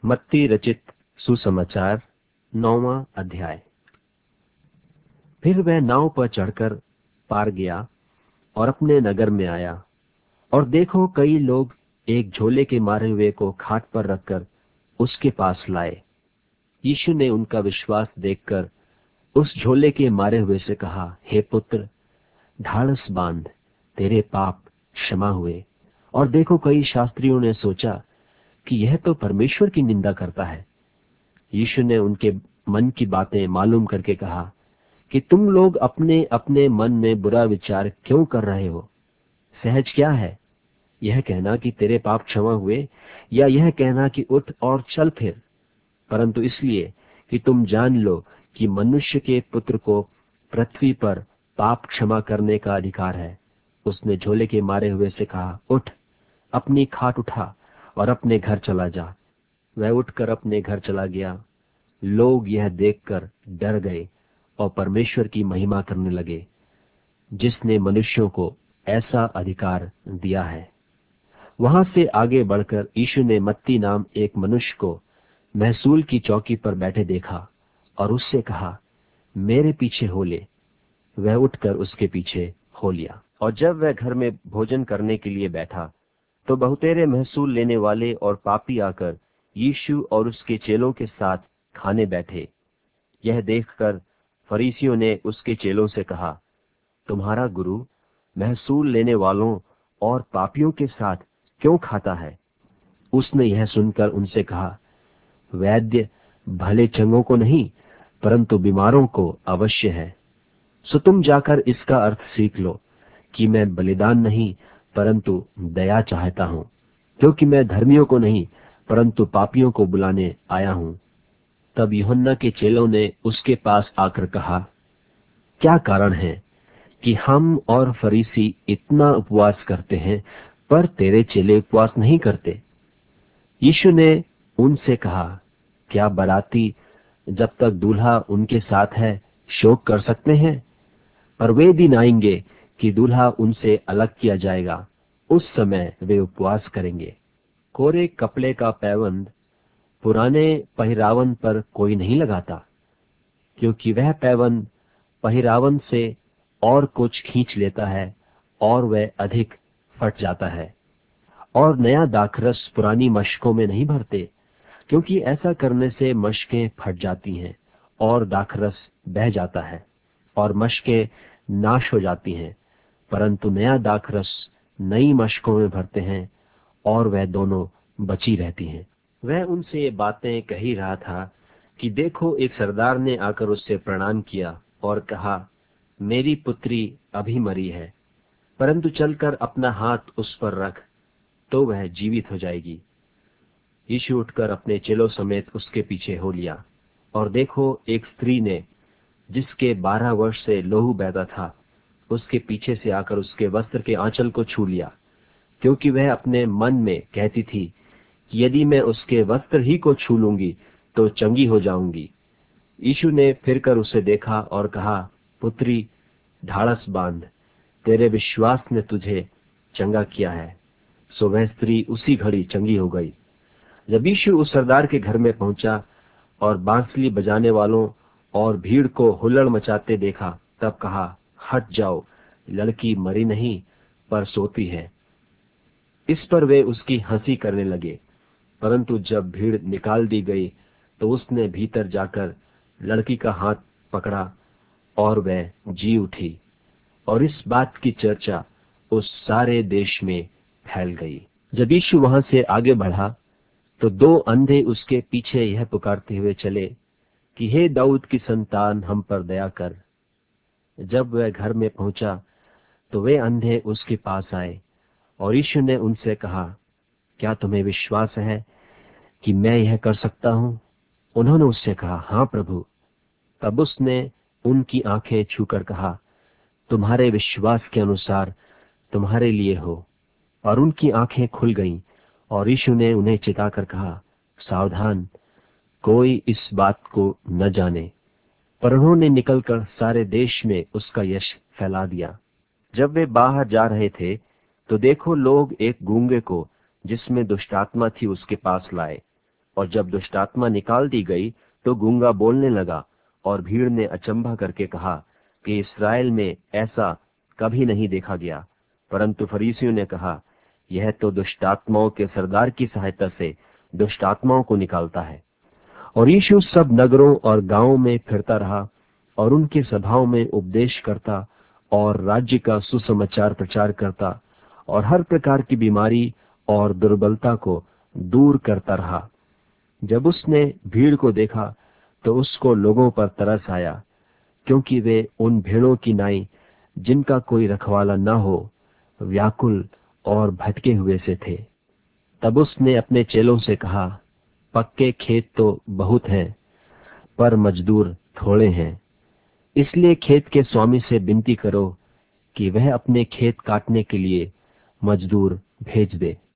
मत्ती रचित सुसमाचार 9वां अध्याय। फिर वह नाव पर चढ़कर पार गया और अपने नगर में आया, और देखो कई लोग एक झोले के मारे हुए को खाट पर रखकर उसके पास लाए। यीशु ने उनका विश्वास देखकर उस झोले के मारे हुए से कहा, हे पुत्र, ढाढ़स बांध, तेरे पाप क्षमा हुए। और देखो कई शास्त्रियों ने सोचा कि यह तो परमेश्वर की निंदा करता है। यीशु ने उनके मन की बातें मालूम करके कहा कि तुम लोग अपने अपने मन में बुरा विचार क्यों कर रहे हो? सहज क्या है, यह कहना कि तेरे पाप क्षमा हुए, या यह कहना कि उठ और चल फिर? परंतु इसलिए कि तुम जान लो कि मनुष्य के पुत्र को पृथ्वी पर पाप क्षमा करने का अधिकार है। उसने झोले के मारे हुए से कहा, उठ, अपनी खाट उठा और अपने घर चला जा। वह उठकर अपने घर चला गया। लोग यह देखकर डर गए और परमेश्वर की महिमा करने लगे, जिसने मनुष्यों को ऐसा अधिकार दिया है। वहां से आगे बढ़कर यीशु ने मत्ती नाम एक मनुष्य को महसूल की चौकी पर बैठे देखा और उससे कहा, मेरे पीछे हो ले। वह उठकर उसके पीछे हो लिया। और जब वह घर में भोजन करने के लिए बैठा, तो बहुतेरे महसूल लेने वाले और पापी आकर यीशु और उसके चेलों के साथ खाने बैठे। यह देखकर फरीसियों ने उसके चेलों से कहा, तुम्हारा गुरु महसूल लेने वालों और पापियों के साथ क्यों खाता है? उसने यह सुनकर उनसे कहा, वैद्य भले चंगों को नहीं, परंतु बीमारों को अवश्य है। सो तुम जाकर इसका अर्थ सीख लो कि मैं बलिदान नहीं परंतु दया चाहता हूं, क्योंकि मैं धर्मियों को नहीं परंतु पापियों को बुलाने आया हूं। तब यूहन्ना के चेलों ने उसके पास आकर कहा, क्या कारण है कि हम और फरीसी इतना उपवास करते हैं, पर तेरे चेले उपवास नहीं करते? यीशु ने उनसे कहा, क्या बाराती जब तक दूल्हा उनके साथ है शोक कर सकते हैं? पर वे दिन आएंगे कि दूल्हा उनसे अलग किया जाएगा, उस समय वे उपवास करेंगे। कोरे कपड़े का पैबंद पुराने पहिरावन पर कोई नहीं लगाता, क्योंकि वह पैबंद पहिरावन से और कुछ खींच लेता है और वह अधिक फट जाता है। और नया दाखरस पुरानी मशकों में नहीं भरते, क्योंकि ऐसा करने से मशकें फट जाती हैं और दाखरस बह जाता है और मशकें नाश हो जाती हैं। परंतु नया दाखरस नई मशकों में भरते हैं और वह दोनों बची रहती हैं। वह उनसे ये बातें कह ही रहा था कि देखो, एक सरदार ने आकर उससे प्रणाम किया और कहा, मेरी पुत्री अभी मरी है, परंतु चलकर अपना हाथ उस पर रख, तो वह जीवित हो जाएगी। यीशु उठकर अपने चेलों समेत उसके पीछे हो लिया। और देखो, एक स्त्री ने, जिसके 12 वर्ष से लहू बहता था, उसके पीछे से आकर उसके वस्त्र के आंचल को छू लिया, क्योंकि वह अपने मन में कहती थी कि यदि मैं उसके वस्त्र ही को छू लूंगी तो चंगी हो जाऊंगी। यीशु ने फिरकर उसे देखा और कहा, पुत्री, ढाढ़स बांध, तेरे विश्वास ने तुझे चंगा किया है। सो वह स्त्री उसी घड़ी चंगी हो गई। जब यीशु उस सरदार के घर में पहुंचा और बांसुरी बजाने वालों और भीड़ को हुल्लड़ मचाते देखा, तब कहा, हट जाओ, लड़की मरी नहीं पर सोती है। इस पर वे उसकी हंसी करने लगे। परंतु जब भीड़ निकाल दी गई, तो उसने भीतर जाकर लड़की का हाथ पकड़ा और वह जी उठी। और इस बात की चर्चा उस सारे देश में फैल गई। जब यीशु वहां से आगे बढ़ा, तो 2 अंधे उसके पीछे यह पुकारते हुए चले कि हे दाऊद की संतान, हम पर दया कर। जब वह घर में पहुंचा, तो वे अंधे उसके पास आए, और यीशु ने उनसे कहा, क्या तुम्हें विश्वास है कि मैं यह कर सकता हूं? उन्होंने उससे कहा, हाँ प्रभु। तब उसने उनकी आंखें छूकर कहा, तुम्हारे विश्वास के अनुसार तुम्हारे लिए हो। और उनकी आंखें खुल गईं। और यीशु ने उन्हें चिताकर कहा, सावधान, कोई इस बात को न जाने। पर उन्होंने निकलकर सारे देश में उसका यश फैला दिया। जब वे बाहर जा रहे थे, तो देखो, लोग एक गूंगे को, जिसमें दुष्टात्मा थी, उसके पास लाए। और जब दुष्टात्मा निकाल दी गई तो गूंगा बोलने लगा, और भीड़ ने अचंभा करके कहा कि इस्राएल में ऐसा कभी नहीं देखा गया। परंतु फरीसियों ने कहा, यह तो दुष्टात्माओं के सरदार की सहायता से दुष्टात्माओं को निकालता है। और यीशु सब नगरों और गांवों में फिरता रहा और उनकी सभाओं में उपदेश करता और राज्य का सुसमाचार प्रचार करता और हर प्रकार की बीमारी और दुर्बलता को दूर करता रहा। जब उसने भीड़ को देखा तो उसको लोगों पर तरस आया, क्योंकि वे उन भेड़ों की नाई जिनका कोई रखवाला न हो, व्याकुल और भटके हुए से थे। तब उसने अपने चेलों से कहा, पक्के खेत तो बहुत हैं, पर मजदूर थोड़े हैं। इसलिए खेत के स्वामी से विनती करो कि वह अपने खेत काटने के लिए मजदूर भेज दे।